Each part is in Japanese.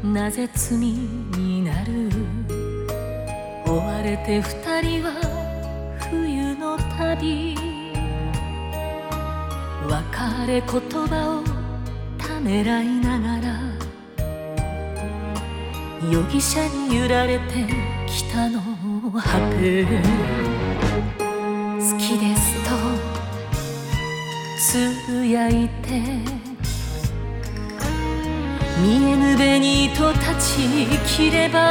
なぜ罪になる。追われて二人は冬の旅、別れ言葉をためらいながら容疑者に揺られて北の果て。好きですとつぶやいて見えぬ紅と立ち切れば、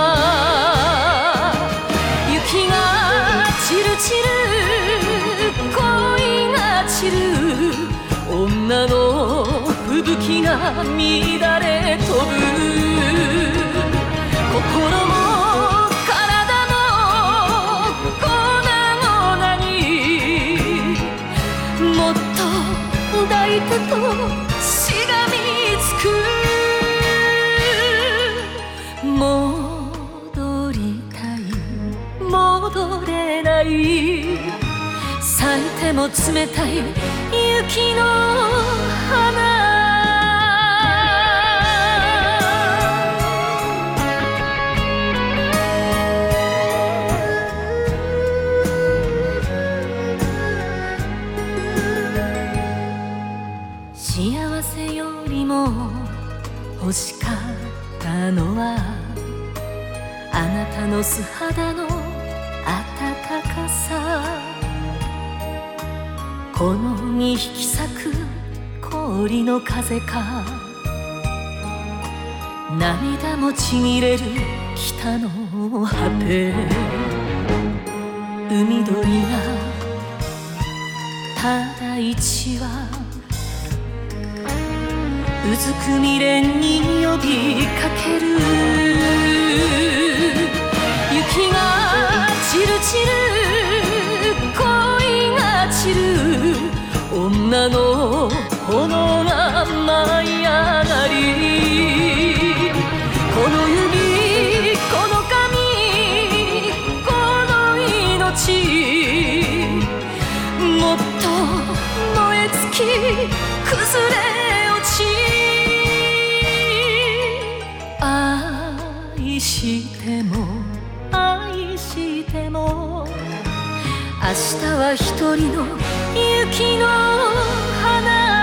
雪が散る散る恋が散る、女の吹雪が乱れ飛ぶ。心も体も粉々にもっと抱いてとしがみつく。戻りたい戻れない、咲いても冷たい雪の花。幸せよりも欲しかったのはあなたの素肌の温かさ。このに引き裂く氷の風か、涙もちぎれる北の果て。海鳥がただ一羽うずく未練に呼びかける。雪が散る散る恋が散る、女の炎が舞い上がり。この指この髪この命、もっと燃え尽き崩れ落ち。愛しても愛しても明日は一人の雪の花。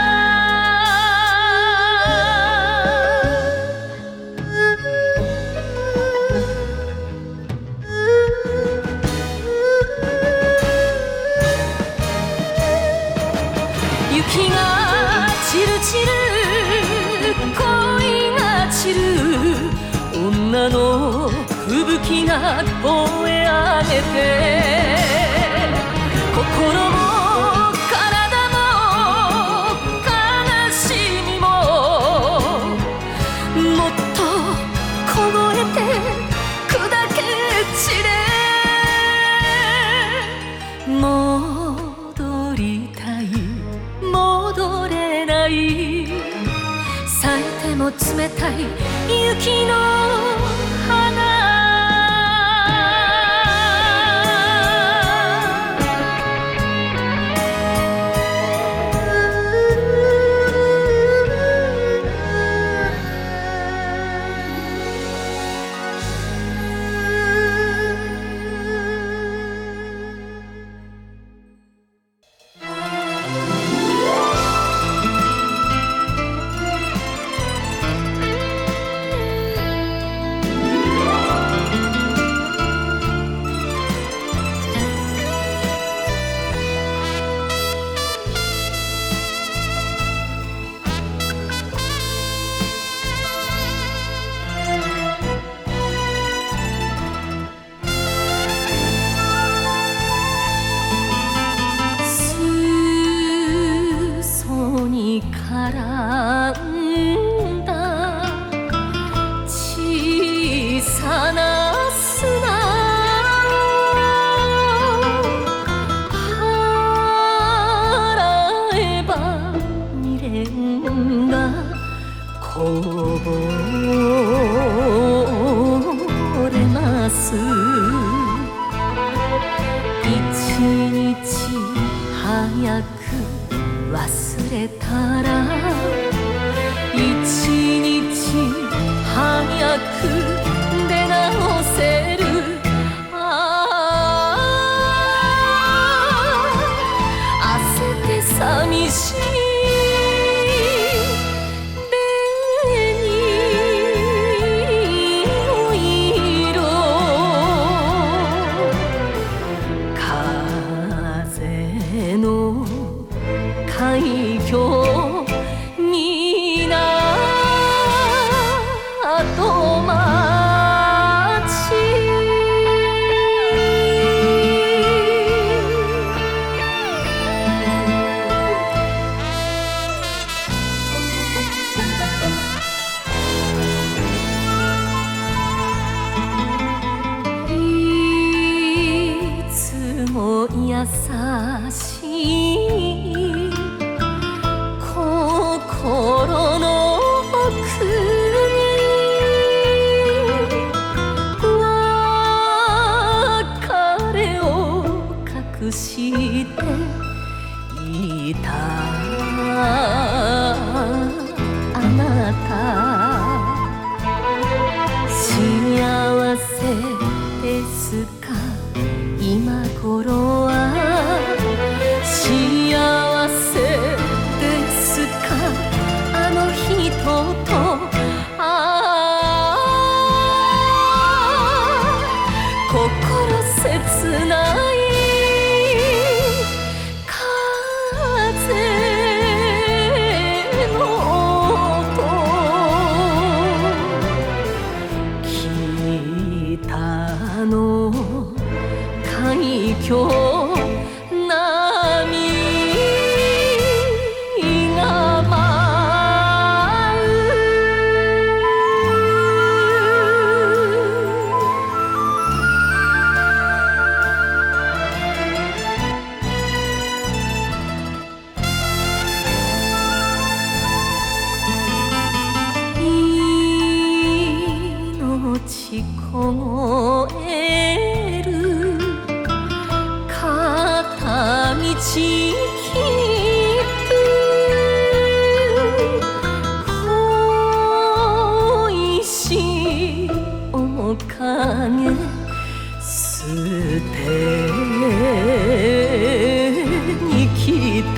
雪が散る散る恋が散る、女の吹雪が燃え上げて。心も体も悲しみももっと凍えて砕け散れ。戻りたい戻れない、咲いても冷たい雪の花。絡んだ小さな砂、払えば未練がこぼれます。一日早く忘れたら一日早く出直せる。ああ焦って寂しい海峡になと町いつも優しい心の奥に別れを隠していたあなた、幸せですか今頃は。幸せあの人と心切ない風の音、北の海峡凍える片道切符、恋しい面影捨てに来た。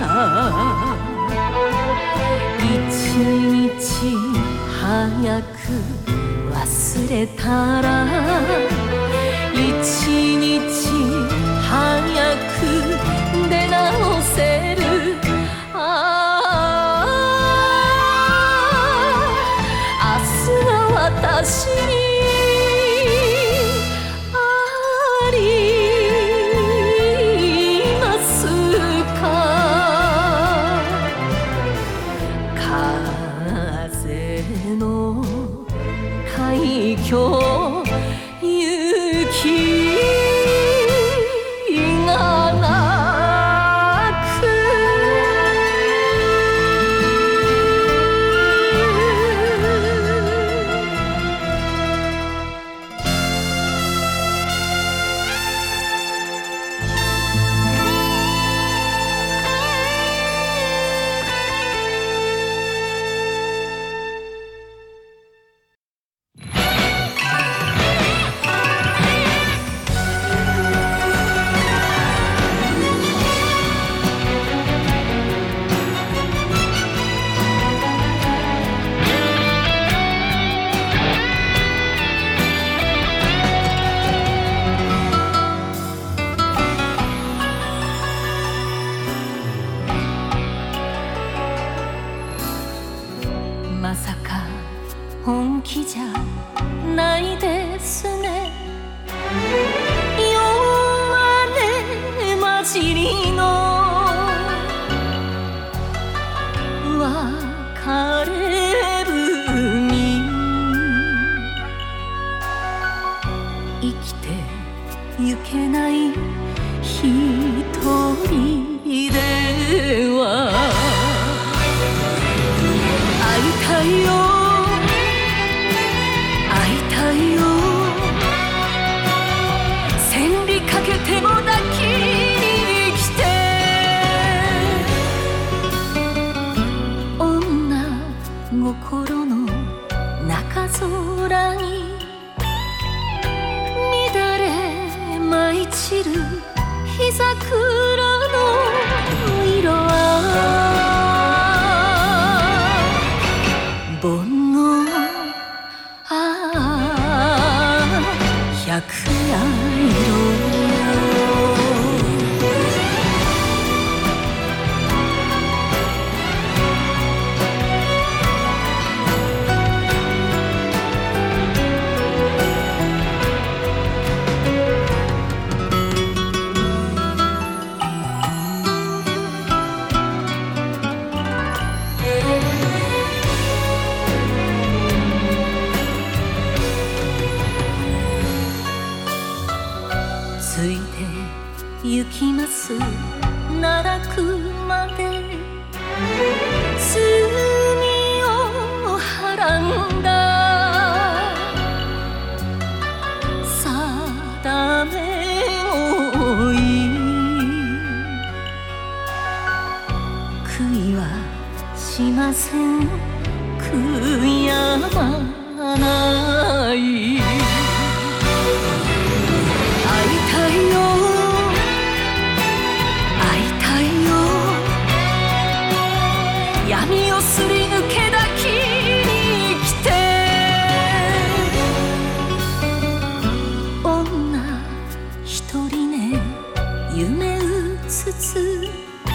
一日早く忘れたら一日早く出直せる。ああ明日が私にありますか。風の海峡雪がなくまさか本気じゃないですね。弱音混じりの別れ文、生きてゆけない一人では会いたいよしません悔やまない会いたいよ会いたいよ闇をすり抜け抱きに来て女一人ね夢うつつ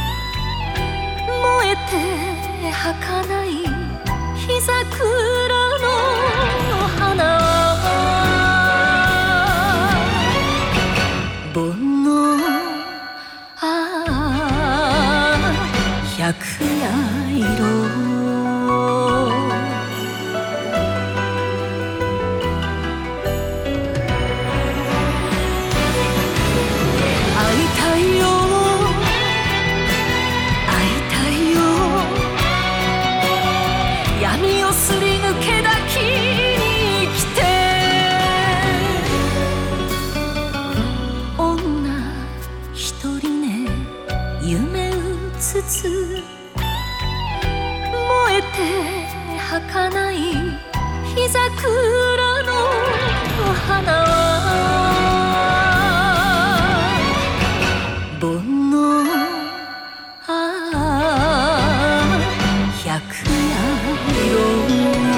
燃えて儚い日桜の花煩悩百夜色すり抜け抱きに来て女一人ね夢うつつ燃えて儚い日桜の花は煩悩百夜色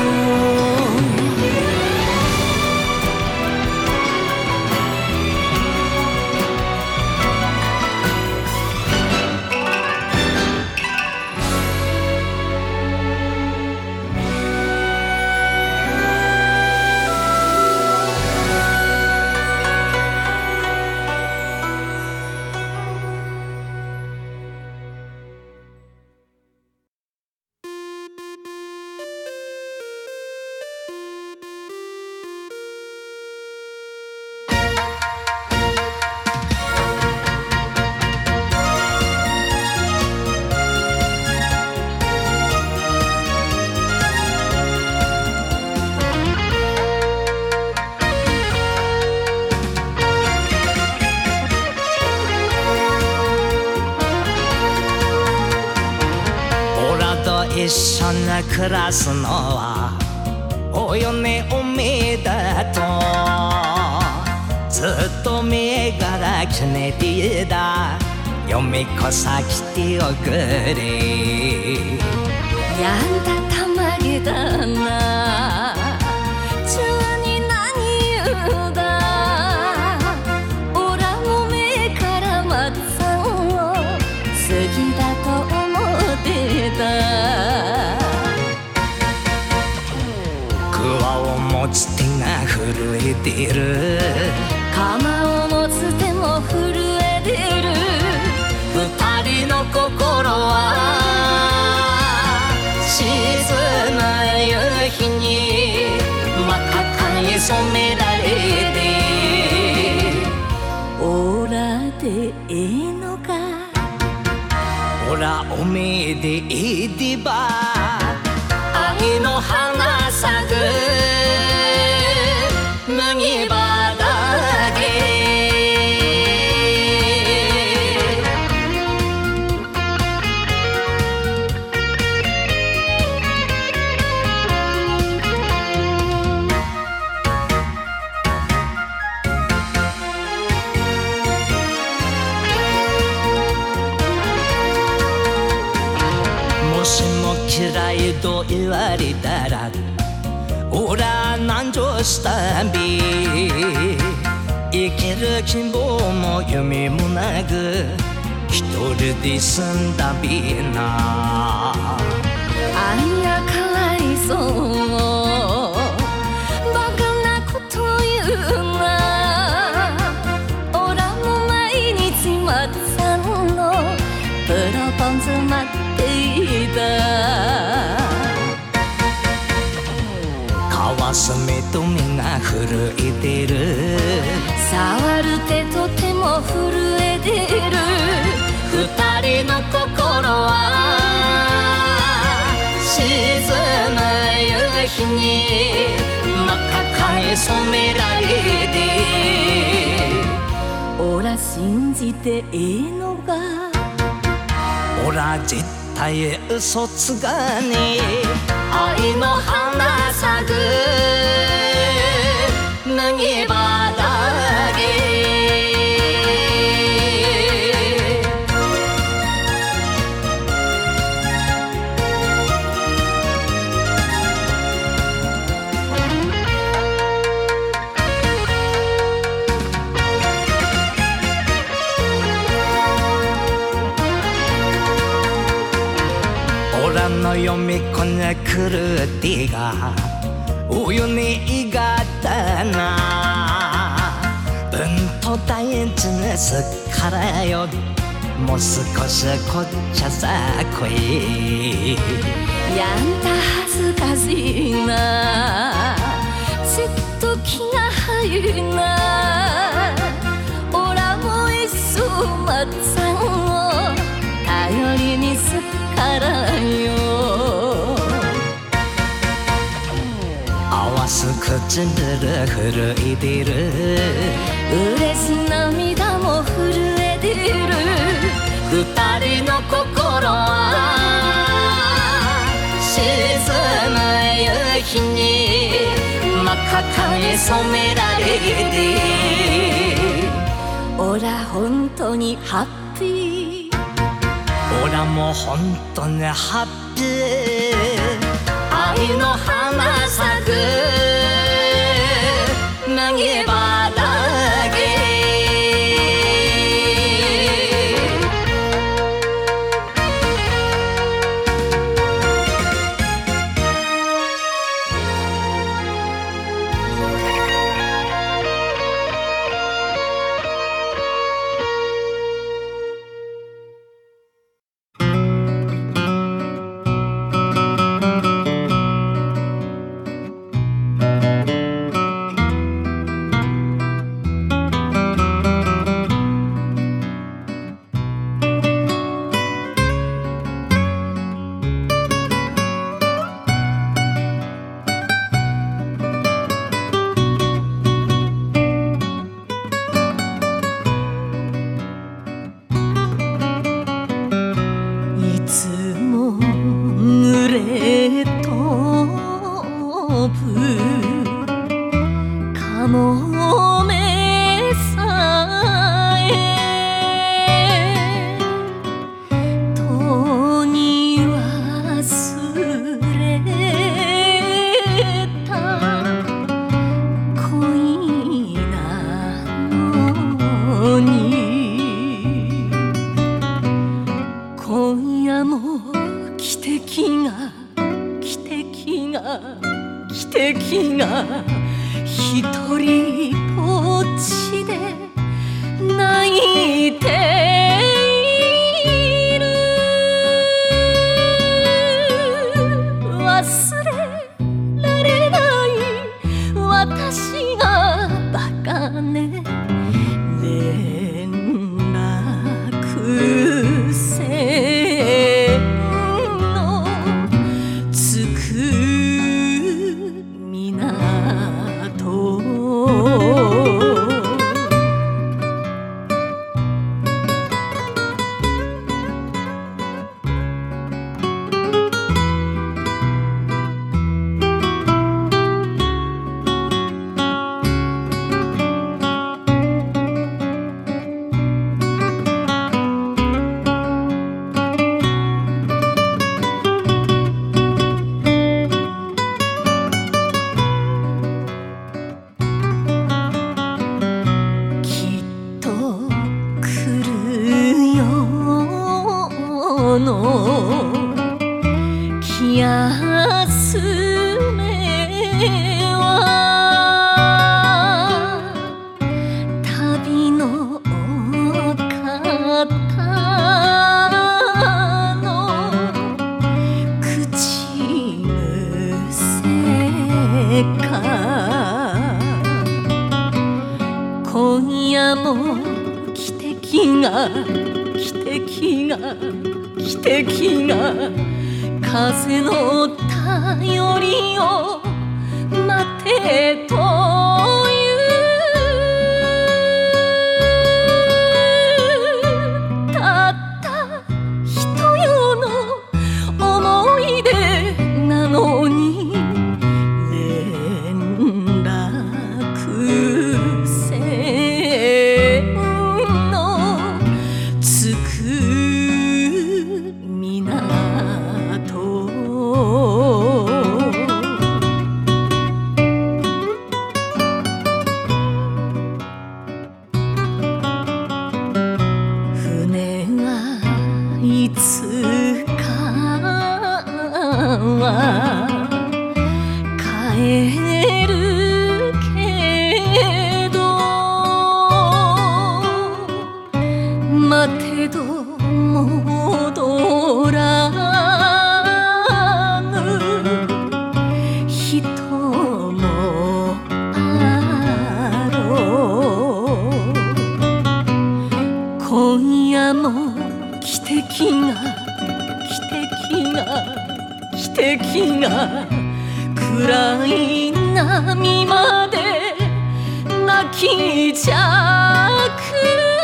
一緒に暮らすのはお嫁おめだとずっと目から決めていた嫁こさ来ておくれやんだたまげだな中に何言うだおらも目から松さんを好きだと思ってた持つ手が震えてる鎌を持つ手も震えてる二人の心は沈む夕日に真っ赤に染められてオラでええのかオラおめえでええでば愛の花咲く麦畑もしも嫌いと言われたらおら南上したび生きる希望も夢もなく一人で住んだびなあんやかわいそうバカなこと言うなおらも毎日松さんのプロポンズ待っていた交わす目と目が震えてる触る手と手も震えてる二人の心は沈む夕日に真っ赤に染められてオラ信じてええのかオラ絶え嘘つがね愛の花咲く麦畑の嫁こねくるてがおよねいがったなうんと大事ですからよもう少しこっちゃさこいやんた恥ずかしいなずっと気が入るなおらもいっそまっさんを頼りにすっからよ合わす唇震いでる嬉し涙も震えてる二人の心は沈む夕日に真っ赤に染められておら本当にハッピーおらも本当にハッピー愛の花咲く麦畑今夜も汽笛が風の便りを待てというたった一夜のは帰るけど待てど戻らぬ人もあろう。今夜も汽笛が暗い波まで泣きじゃく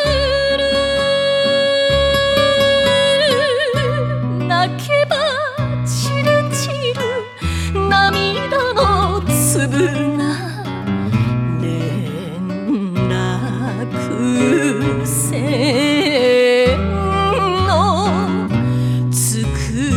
る。泣けばチルチル涙の粒が連絡船のつく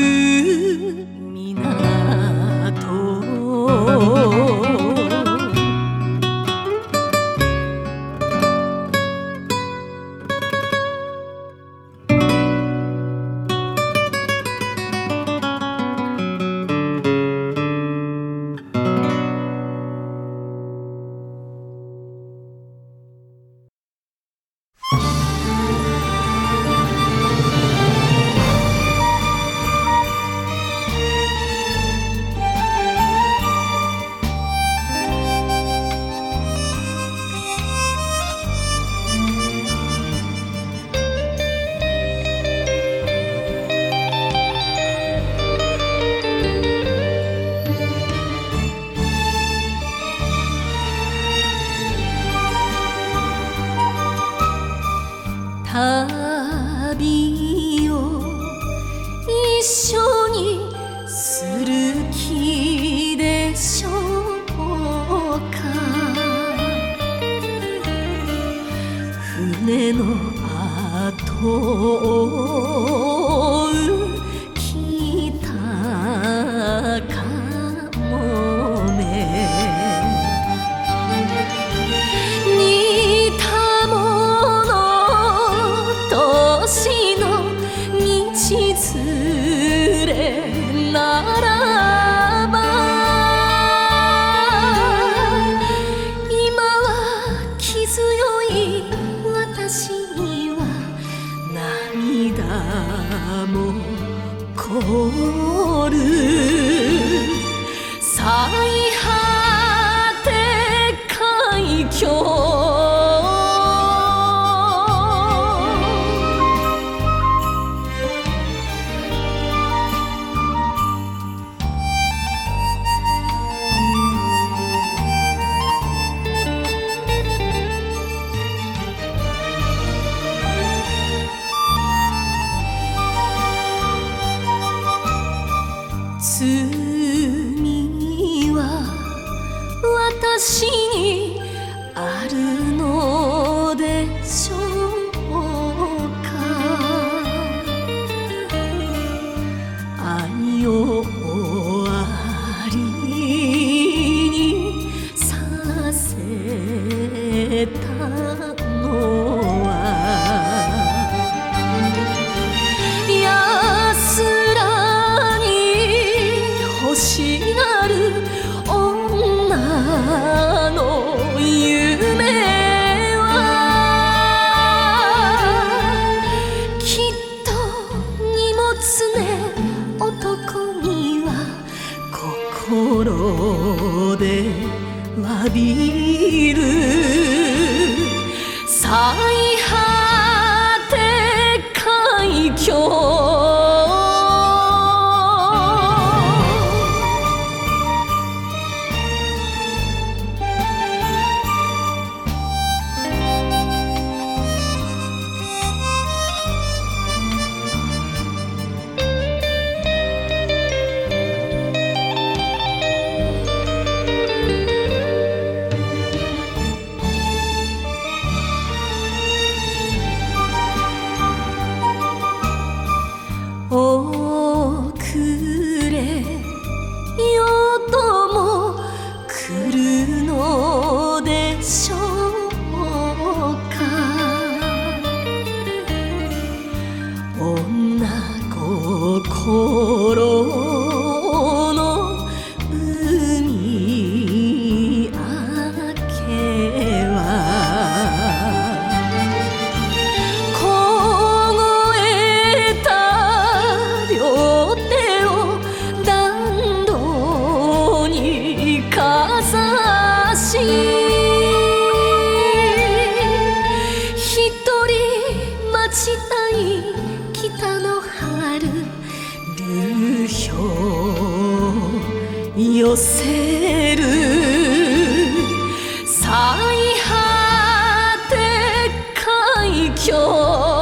旅を一緒にする気でしょうか。船の後を追う北かもめ似たもの年の道連れならば今は気強い私には涙も凍る。最果て海峡罪は私にあるのでしょうか。愛を終わりにさせたのは安ら星なる女の夢はきっと荷物ね。男には心で詫びる。最果て海峡心寄せる最果て海峡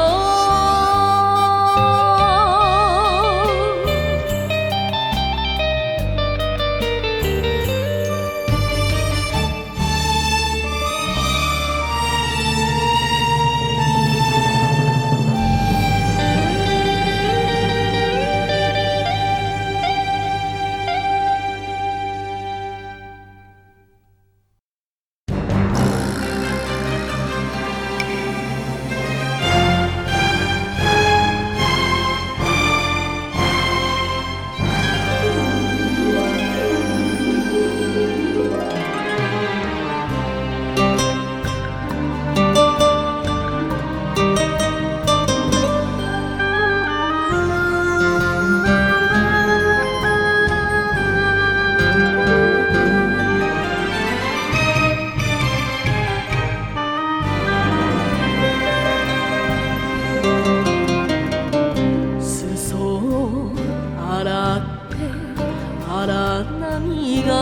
荒波が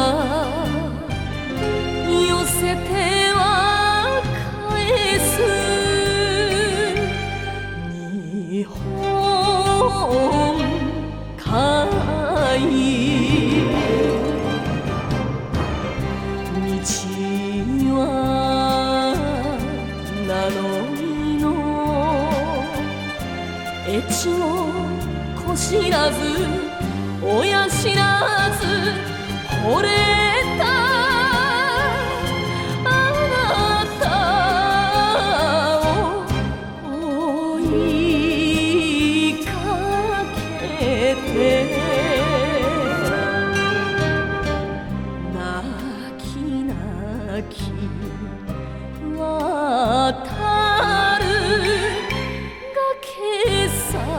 寄せては返す日本海道は名乗りの越後こしらず親知らず惚れたあなたを追いかけて泣き泣き渡る崖さ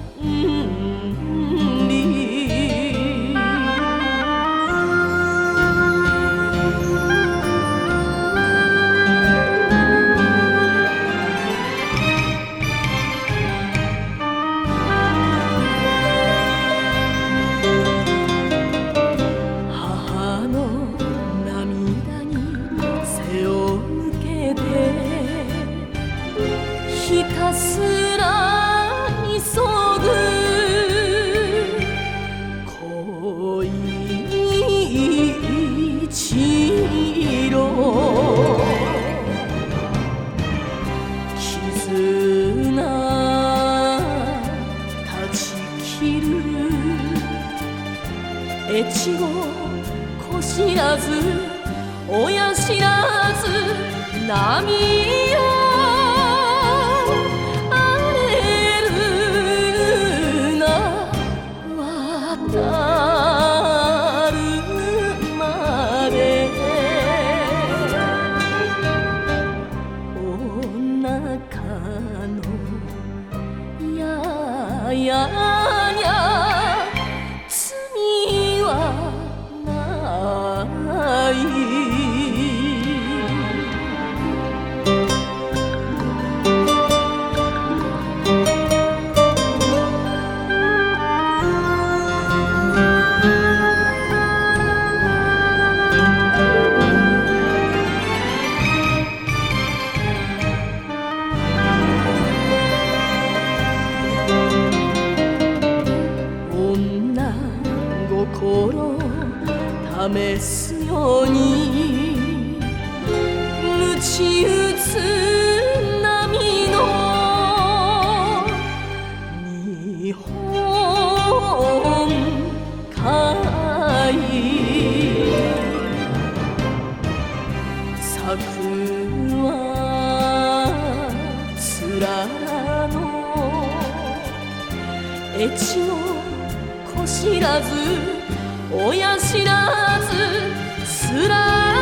ひたすら急ぐ恋一路絆断ち切る越後こしらず親知らず波よ渡るまでお腹のややや罪はない心試すように鞭打つ波の日本海咲くはつららの越後こしらず親知らずすら